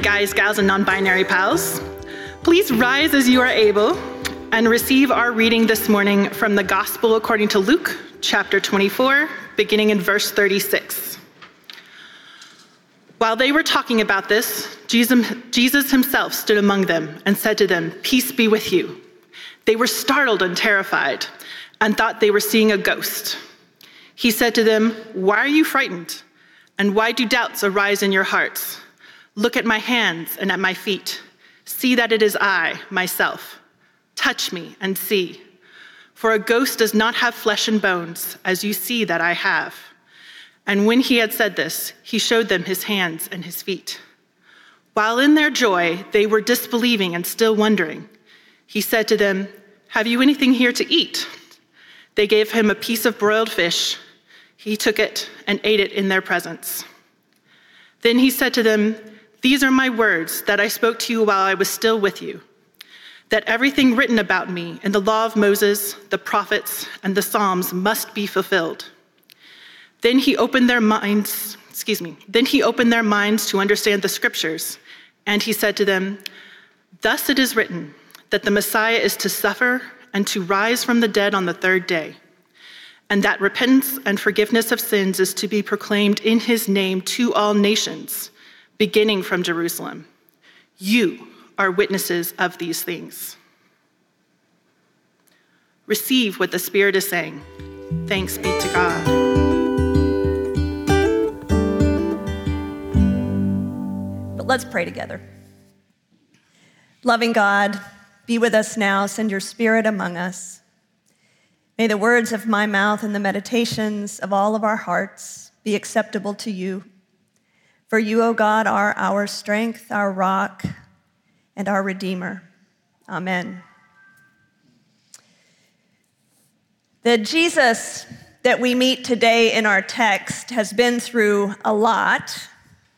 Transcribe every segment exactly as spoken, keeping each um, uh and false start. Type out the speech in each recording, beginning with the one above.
guys, gals, and non-binary pals. Please rise as you are able and receive our reading this morning from the Gospel according to Luke, chapter twenty-four, beginning in verse thirty-six. While they were talking about this, Jesus, Jesus himself stood among them and said to them, "Peace be with you." They were startled and terrified and thought they were seeing a ghost. He said to them, "Why are you frightened? And why do doubts arise in your hearts? Look at my hands and at my feet. See that it is I, myself. Touch me and see. For a ghost does not have flesh and bones, as you see that I have." And when he had said this, he showed them his hands and his feet. While in their joy, they were disbelieving and still wondering. He said to them, "Have you anything here to eat?" They gave him a piece of broiled fish. He took it and ate it in their presence. Then he said to them, "These are my words that I spoke to you while I was still with you, that everything written about me in the law of Moses, the prophets, and the Psalms must be fulfilled." Then he opened their minds, excuse me, then he opened their minds to understand the scriptures. And he said to them, "Thus it is written that the Messiah is to suffer and to rise from the dead on the third day, and that repentance and forgiveness of sins is to be proclaimed in his name to all nations, beginning from Jerusalem. You are witnesses of these things." Receive what the Spirit is saying. Thanks be to God. Let's pray together. Loving God, be with us now. Send your Spirit among us. May the words of my mouth and the meditations of all of our hearts be acceptable to you. For you, O God, are our strength, our rock, and our Redeemer. Amen. The Jesus that we meet today in our text has been through a lot.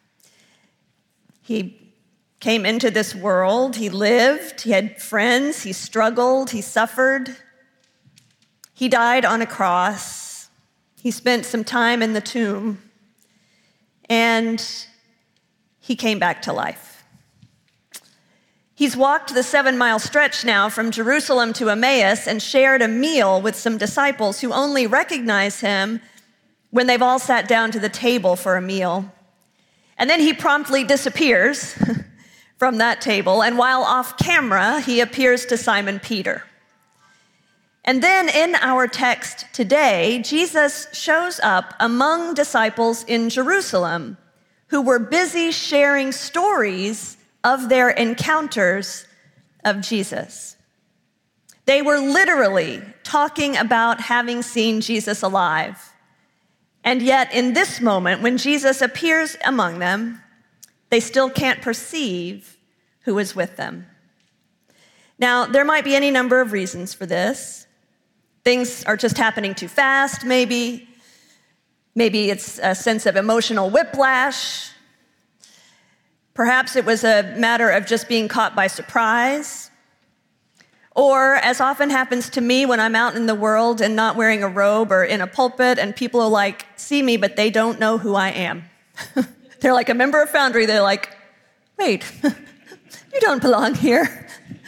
He came into this world, he lived, he had friends, he struggled, he suffered. He died on a cross. He spent some time in the tomb, and he came back to life. He's walked the seven-mile stretch now from Jerusalem to Emmaus and shared a meal with some disciples who only recognize him when they've all sat down to the table for a meal. And then he promptly disappears from that table, and while off camera, he appears to Simon Peter. And then in our text today, Jesus shows up among disciples in Jerusalem who were busy sharing stories of their encounters of Jesus. They were literally talking about having seen Jesus alive. And yet, in this moment, when Jesus appears among them, they still can't perceive who is with them. Now, there might be any number of reasons for this. Things are just happening too fast, maybe. Maybe it's a sense of emotional whiplash. Perhaps it was a matter of just being caught by surprise. Or, as often happens to me when I'm out in the world and not wearing a robe or in a pulpit, and people are like, see me, but they don't know who I am. They're like a member of Foundry. They're like, wait, you don't belong here.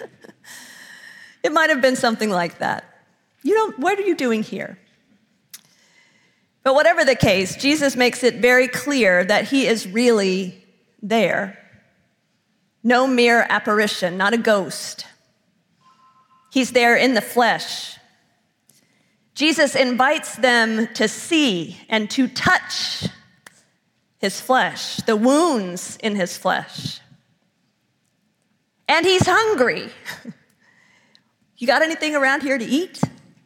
It might have been something like that. You don't, what are you doing here? But whatever the case, Jesus makes it very clear that he is really there. No mere apparition, not a ghost. He's there in the flesh. Jesus invites them to see and to touch his flesh, the wounds in his flesh. And he's hungry. You got anything around here to eat?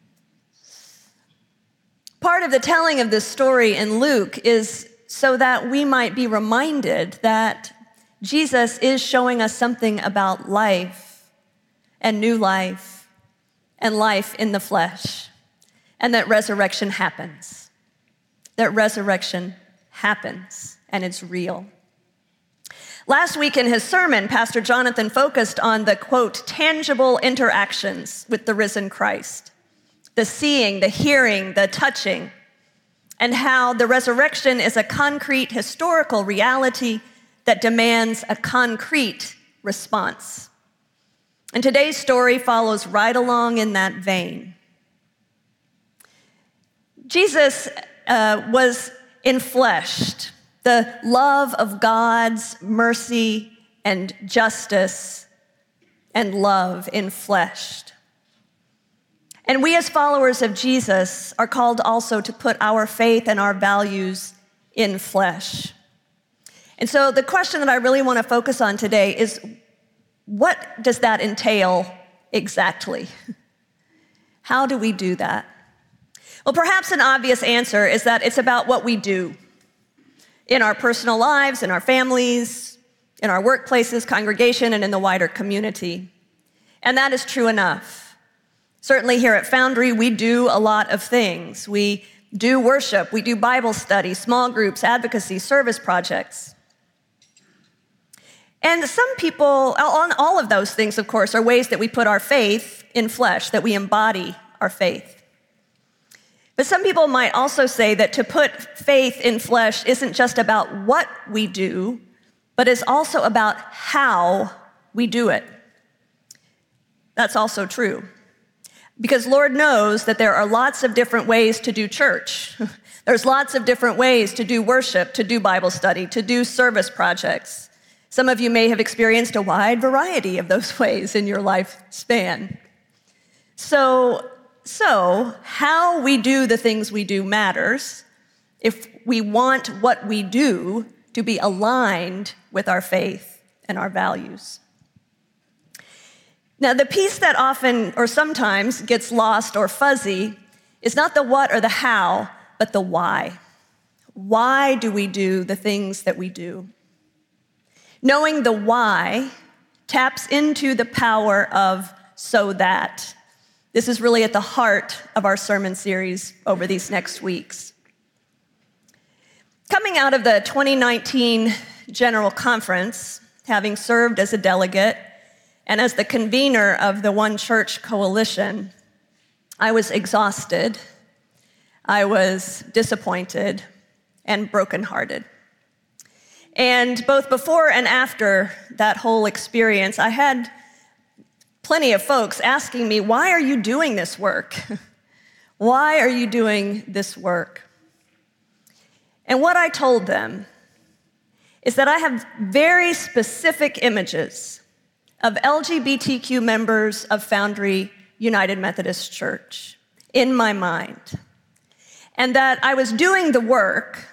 Part of the telling of this story in Luke is so that we might be reminded that Jesus is showing us something about life and new life and life in the flesh, and that resurrection happens. That resurrection happens, and it's real. Last week in his sermon, Pastor Jonathan focused on the, quote, tangible interactions with the risen Christ, the seeing, the hearing, the touching, and how the resurrection is a concrete historical reality that demands a concrete response. And today's story follows right along in that vein. Jesus uh, was enfleshed, the love of God's mercy and justice and love enfleshed. And we as followers of Jesus are called also to put our faith and our values in flesh. And so the question that I really want to focus on today is, what does that entail exactly? How do we do that? Well, perhaps an obvious answer is that it's about what we do in our personal lives, in our families, in our workplaces, congregation, and in the wider community. And that is true enough. Certainly here at Foundry, we do a lot of things. We do worship, we do Bible study, small groups, advocacy, service projects. And some people, on all of those things, of course, are ways that we put our faith in flesh, that we embody our faith. But some people might also say that to put faith in flesh isn't just about what we do, but is also about how we do it. That's also true. Because Lord knows that there are lots of different ways to do church. There's lots of different ways to do worship, to do Bible study, to do service projects. Some of you may have experienced a wide variety of those ways in your lifespan. So, so how we do the things we do matters if we want what we do to be aligned with our faith and our values. Now, the piece that often or sometimes gets lost or fuzzy is not the what or the how, but the why. Why do we do the things that we do? Knowing the why taps into the power of so that. This is really at the heart of our sermon series over these next weeks. Coming out of the twenty nineteen General Conference, having served as a delegate, and as the convener of the One Church Coalition, I was exhausted, I was disappointed, and brokenhearted. And both before and after that whole experience, I had plenty of folks asking me, why are you doing this work? Why are you doing this work? And what I told them is that I have very specific images of L G B T Q members of Foundry United Methodist Church in my mind, and that I was doing the work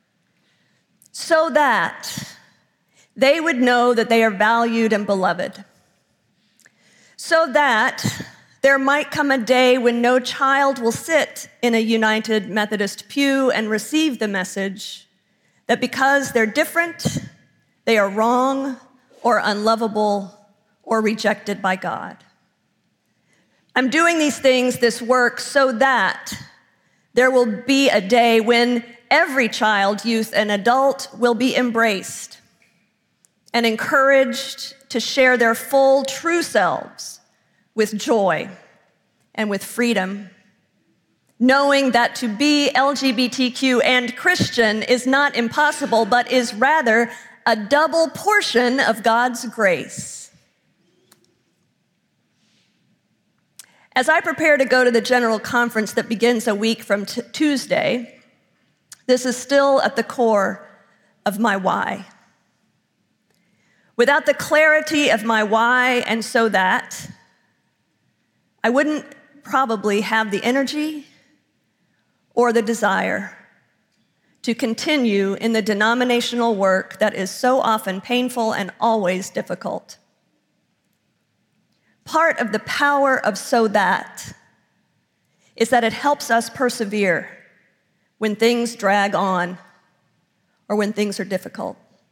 so that they would know that they are valued and beloved, so that there might come a day when no child will sit in a United Methodist pew and receive the message that because they're different, they are wrong or unlovable or rejected by God. I'm doing these things, this work, so that there will be a day when every child, youth, and adult will be embraced and encouraged to share their full, true selves with joy and with freedom, knowing that to be L G B T Q and Christian is not impossible, but is rather a double portion of God's grace. As I prepare to go to the General Conference that begins a week from t- Tuesday, this is still at the core of my why. Without the clarity of my why and so that, I wouldn't probably have the energy or the desire to continue in the denominational work that is so often painful and always difficult. Part of the power of so that is that it helps us persevere when things drag on or when things are difficult.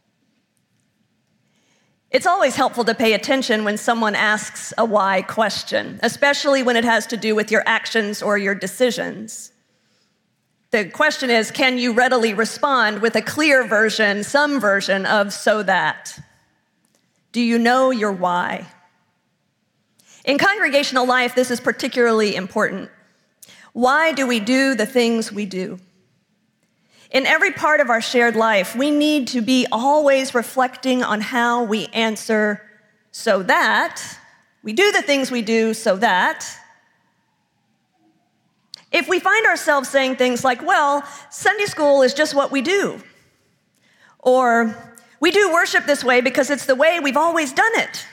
It's always helpful to pay attention when someone asks a why question, especially when it has to do with your actions or your decisions. The question is, can you readily respond with a clear version, some version of so that? Do you know your why? In congregational life, this is particularly important. Why do we do the things we do? In every part of our shared life, we need to be always reflecting on how we answer so that, we do the things we do so that. If we find ourselves saying things like, well, Sunday school is just what we do, or we do worship this way because it's the way we've always done it,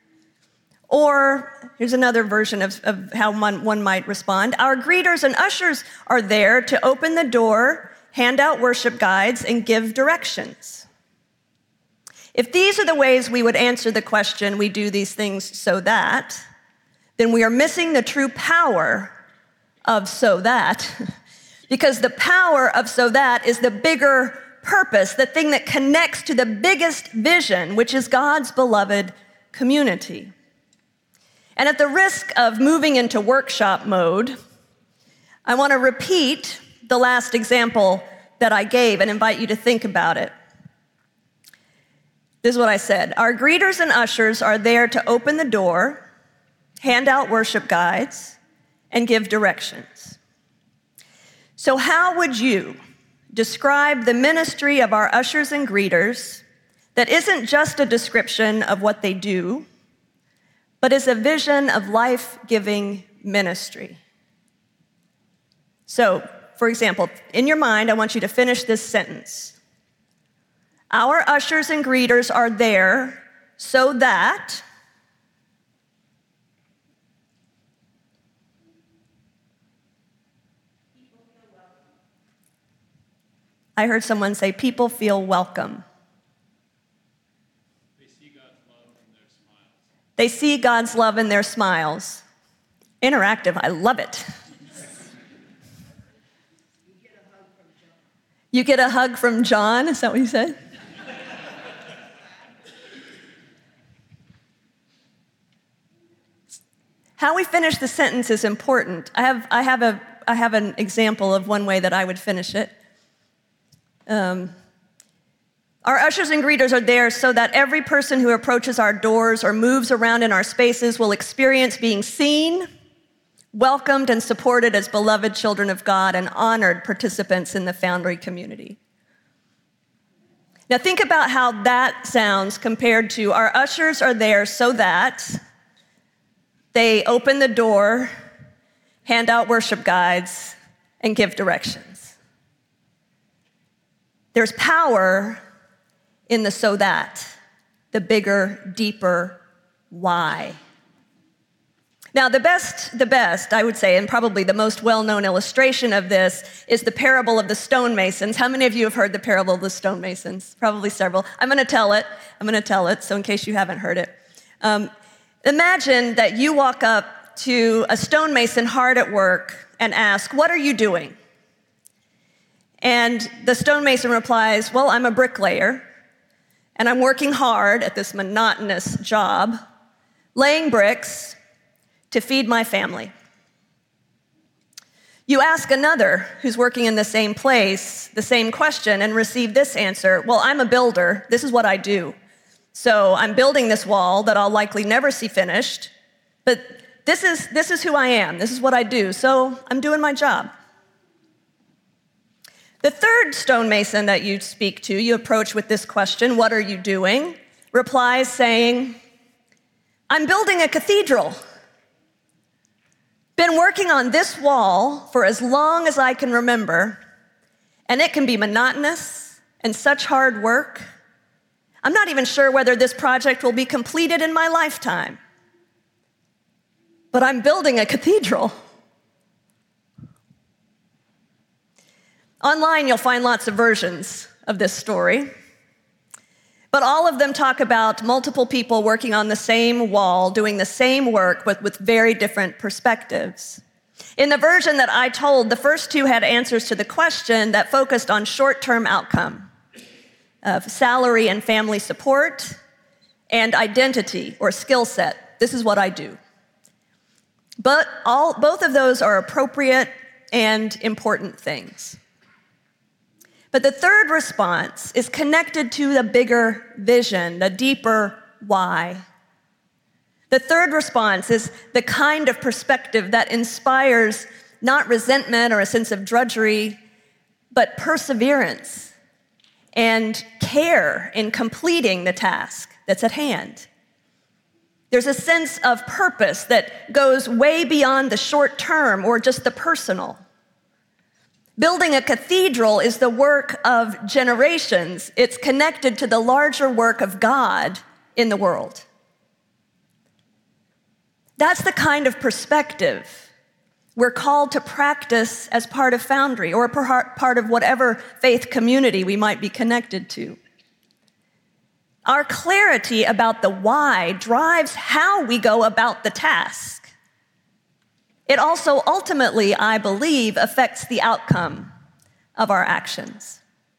or here's another version of, of how one, one might respond. Our greeters and ushers are there to open the door, hand out worship guides, and give directions. If these are the ways we would answer the question, we do these things so that, then we are missing the true power of so that, because the power of so that is the bigger purpose, the thing that connects to the biggest vision, which is God's beloved community. And at the risk of moving into workshop mode, I want to repeat the last example that I gave and invite you to think about it. This is what I said. Our greeters and ushers are there to open the door, hand out worship guides, and give directions. So how would you describe the ministry of our ushers and greeters that isn't just a description of what they do, but is a vision of life-giving ministry? So, for example, in your mind, I want you to finish this sentence. Our ushers and greeters are there so that I heard someone say, people feel welcome. They see God's love in their smiles. They see God's love in their smiles. Interactive, I love it. You get a hug from John, is that what you said? How we finish the sentence is important. I have, I have, a, I have an example of one way that I would finish it. Um, our ushers and greeters are there so that every person who approaches our doors or moves around in our spaces will experience being seen, welcomed, and supported as beloved children of God and honored participants in the Foundry community. Now think about how that sounds compared to our ushers are there so that they open the door, hand out worship guides, and give directions. There's power in the so that, the bigger, deeper why. Now, the best, the best, I would say, and probably the most well-known illustration of this is the parable of the stonemasons. How many of you have heard the parable of the stonemasons? Probably several. I'm going to tell it. I'm going to tell it, so in case you haven't heard it. Um, imagine that you walk up to a stonemason hard at work and ask, "What are you doing?" And the stonemason replies, "Well, I'm a bricklayer, and I'm working hard at this monotonous job, laying bricks to feed my family." You ask another who's working in the same place the same question and receive this answer, "Well, I'm a builder. This is what I do. So I'm building this wall that I'll likely never see finished, but this is, this is who I am. This is what I do. So I'm doing my job." The third stonemason that you speak to, you approach with this question, "What are you doing?" replies saying, "I'm building a cathedral. Been working on this wall for as long as I can remember, and it can be monotonous and such hard work. I'm not even sure whether this project will be completed in my lifetime, but I'm building a cathedral." Online, you'll find lots of versions of this story, but all of them talk about multiple people working on the same wall, doing the same work, but with very different perspectives. In the version that I told, the first two had answers to the question that focused on short-term outcome of salary and family support and identity or skill set. This is what I do. But all, both of those are appropriate and important things. But the third response is connected to the bigger vision, the deeper why. The third response is the kind of perspective that inspires not resentment or a sense of drudgery, but perseverance and care in completing the task that's at hand. There's a sense of purpose that goes way beyond the short term or just the personal. Building a cathedral is the work of generations. It's connected to the larger work of God in the world. That's the kind of perspective we're called to practice as part of Foundry or part of whatever faith community we might be connected to. Our clarity about the why drives how we go about the task. It also ultimately, I believe, affects the outcome of our actions.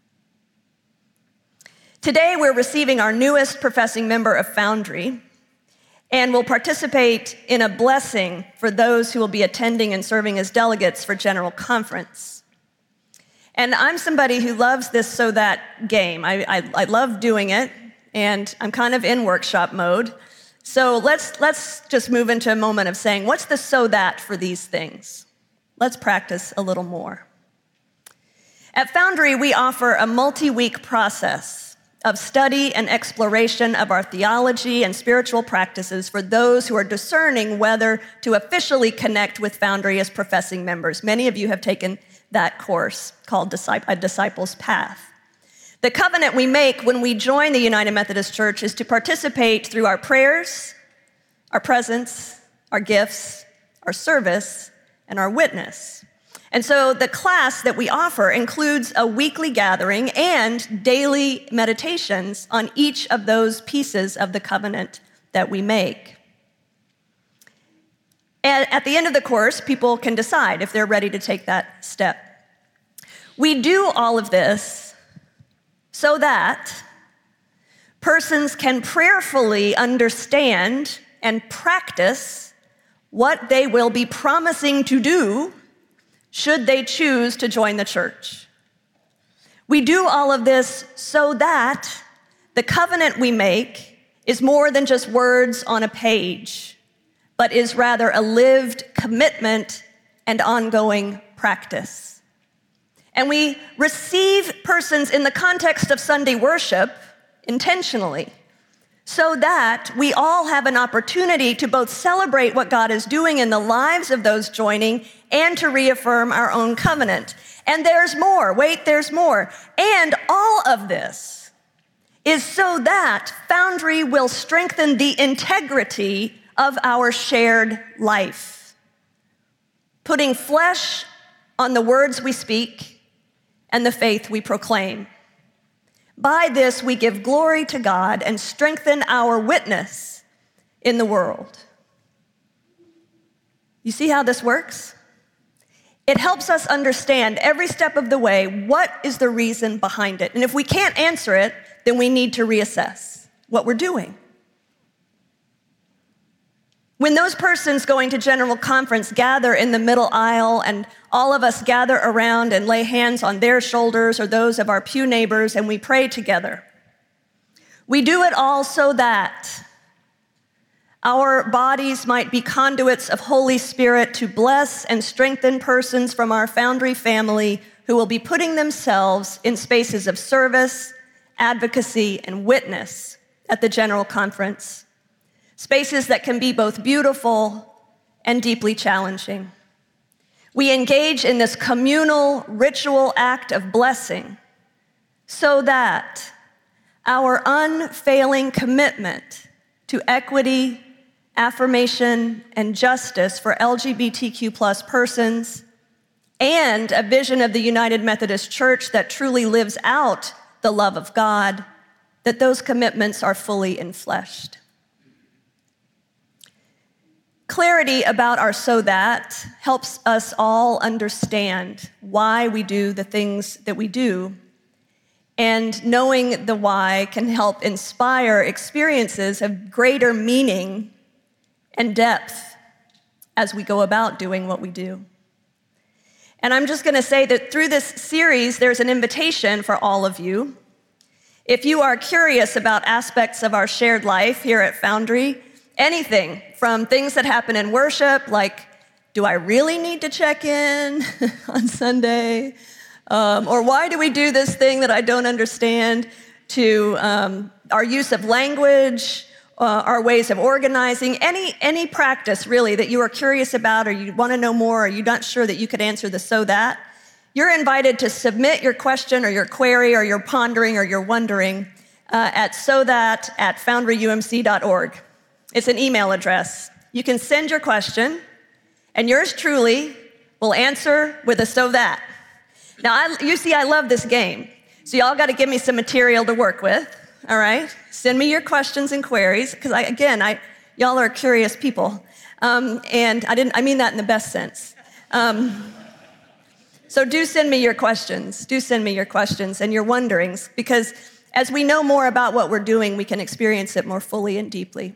Today, we're receiving our newest professing member of Foundry, and will participate in a blessing for those who will be attending and serving as delegates for General Conference. And I'm somebody who loves this so that game. I, I, I love doing it, and I'm kind of in workshop mode. So let's, let's just move into a moment of saying, what's the so that for these things? Let's practice a little more. At Foundry, we offer a multi-week process of study and exploration of our theology and spiritual practices for those who are discerning whether to officially connect with Foundry as professing members. Many of you have taken that course called A Disciple's Path. The covenant we make when we join the United Methodist Church is to participate through our prayers, our presence, our gifts, our service, and our witness. And so the class that we offer includes a weekly gathering and daily meditations on each of those pieces of the covenant that we make. And at the end of the course, people can decide if they're ready to take that step. We do all of this so that persons can prayerfully understand and practice what they will be promising to do should they choose to join the church. We do all of this so that the covenant we make is more than just words on a page, but is rather a lived commitment and ongoing practice. And we receive persons in the context of Sunday worship intentionally, so that we all have an opportunity to both celebrate what God is doing in the lives of those joining and to reaffirm our own covenant. And there's more. Wait, there's more. And all of this is so that Foundry will strengthen the integrity of our shared life, putting flesh on the words we speak and the faith we proclaim. By this, we give glory to God and strengthen our witness in the world. You see how this works? It helps us understand every step of the way what is the reason behind it. And if we can't answer it, then we need to reassess what we're doing. When those persons going to General Conference gather in the middle aisle and all of us gather around and lay hands on their shoulders or those of our pew neighbors and we pray together, we do it all so that our bodies might be conduits of Holy Spirit to bless and strengthen persons from our Foundry family who will be putting themselves in spaces of service, advocacy, and witness at the General Conference. Spaces that can be both beautiful and deeply challenging. We engage in this communal ritual act of blessing so that our unfailing commitment to equity, affirmation, and justice for L G B T Q plus persons and a vision of the United Methodist Church that truly lives out the love of God, that those commitments are fully enfleshed. Clarity about our so that helps us all understand why we do the things that we do. And knowing the why can help inspire experiences of greater meaning and depth as we go about doing what we do. And I'm just going to say that through this series, there's an invitation for all of you. If you are curious about aspects of our shared life here at Foundry, anything from things that happen in worship, like, do I really need to check in on Sunday? um, or why do we do this thing that I don't understand, to um, our use of language, uh, our ways of organizing, any, any practice really that you are curious about or you want to know more or you're not sure that you could answer the so that, you're invited to submit your question or your query or your pondering or your wondering uh, at so that at foundry U M C dot org. It's an email address. You can send your question, and yours truly will answer with a so that. Now, I, you see, I love this game. So y'all got to give me some material to work with, all right? Send me your questions and queries, because I, again, I, y'all are curious people. Um, and I didn't, I mean that in the best sense. Um, so do send me your questions. Do send me your questions and your wonderings, because as we know more about what we're doing, we can experience it more fully and deeply.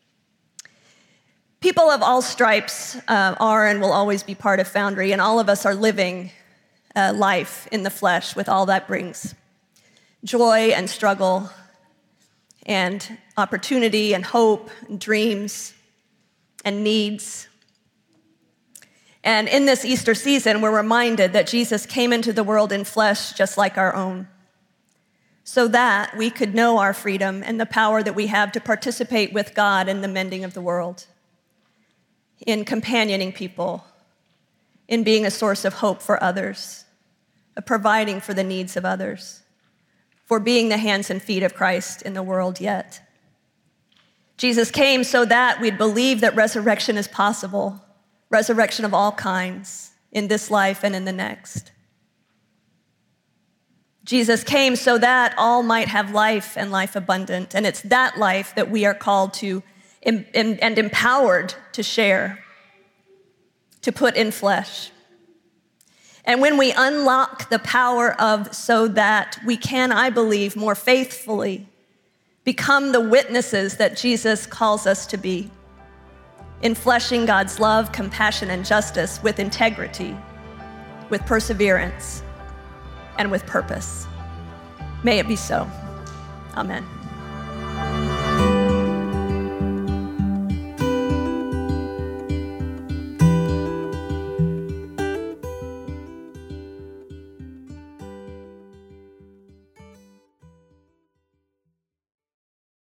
People of all stripes uh, are and will always be part of Foundry, and all of us are living uh, life in the flesh with all that brings. Joy and struggle and opportunity and hope and dreams and needs. And in this Easter season, we're reminded that Jesus came into the world in flesh just like our own, so that we could know our freedom and the power that we have to participate with God in the mending of the world, in companioning people, in being a source of hope for others, of providing for the needs of others, for being the hands and feet of Christ in the world yet. Jesus came so that we'd believe that resurrection is possible, resurrection of all kinds, in this life and in the next. Jesus came so that all might have life and life abundant, and it's that life that we are called to and empowered to share, to put in flesh. And when we unlock the power of so that, we can, I believe, more faithfully become the witnesses that Jesus calls us to be, in fleshing God's love, compassion, and justice with integrity, with perseverance, and with purpose. May it be so. Amen.